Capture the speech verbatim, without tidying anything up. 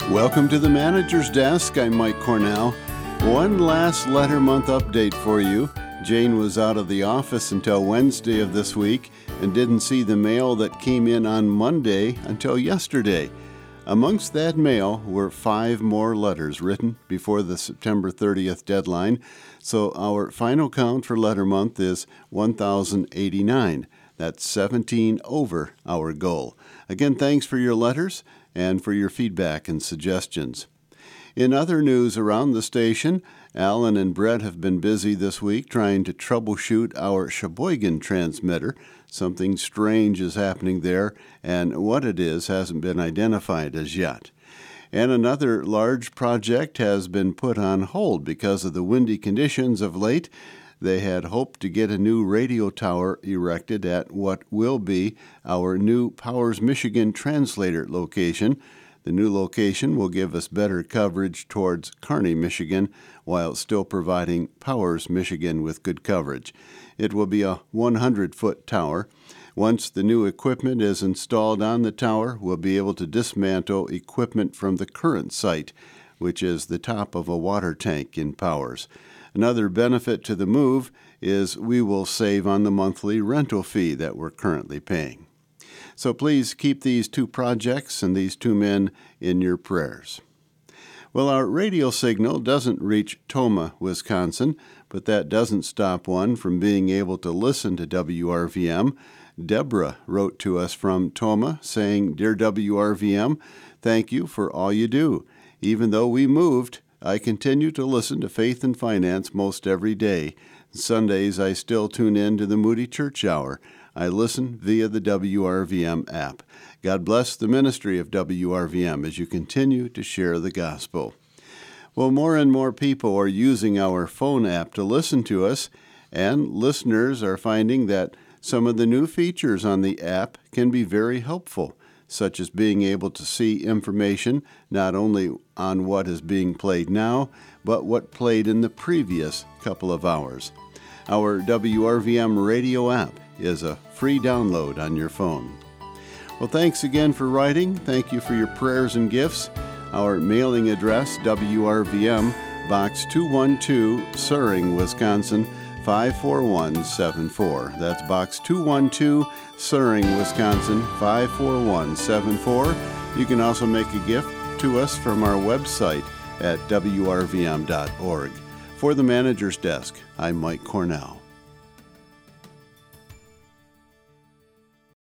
Welcome to the Manager's Desk. I'm Mike Cornell. One last letter month update for you. Jane was out of the office until Wednesday of this week and didn't see the mail that came in on Monday until yesterday. Amongst that mail were five more letters written before the September thirtieth deadline, so our final count for letter month is one thousand eighty-nine. That's seventeen over our goal. Again, thanks for your letters and for your feedback and suggestions. In other news around the station, Alan and Brett have been busy this week trying to troubleshoot our Sheboygan transmitter. Something strange is happening there, and what it is hasn't been identified as yet. And another large project has been put on hold because of the windy conditions of late. They had hoped to get a new radio tower erected at what will be our new Powers, Michigan translator location. The new location will give us better coverage towards Kearney, Michigan, while still providing Powers, Michigan with good coverage. It will be a one hundred foot tower. Once the new equipment is installed on the tower, we'll be able to dismantle equipment from the current site, which is the top of a water tank in Powers. Another benefit to the move is we will save on the monthly rental fee that we're currently paying. So please keep these two projects and these two men in your prayers. Well, our radio signal doesn't reach Tomah, Wisconsin, but that doesn't stop one from being able to listen to W R V M. Deborah wrote to us from Tomah saying, "Dear W R V M, thank you for all you do. Even though we moved, I continue to listen to Faith and Finance most every day. Sundays, I still tune in to the Moody Church Hour. I listen via the W R V M app. God bless the ministry of W R V M as you continue to share the gospel." Well, more and more people are using our phone app to listen to us, and listeners are finding that some of the new features on the app can be very helpful, such as being able to see information not only on what is being played now, but what played in the previous couple of hours. Our W R V M radio app is a free download on your phone. Well, thanks again for writing. Thank you for your prayers and gifts. Our mailing address, W R V M, Box two one two, Suring, Wisconsin, five four one seven four. That's Box two one two, Suring, Wisconsin, five four one seven four. You can also make a gift to us from our website at W R V M dot org. For the Manager's Desk, I'm Mike Cornell.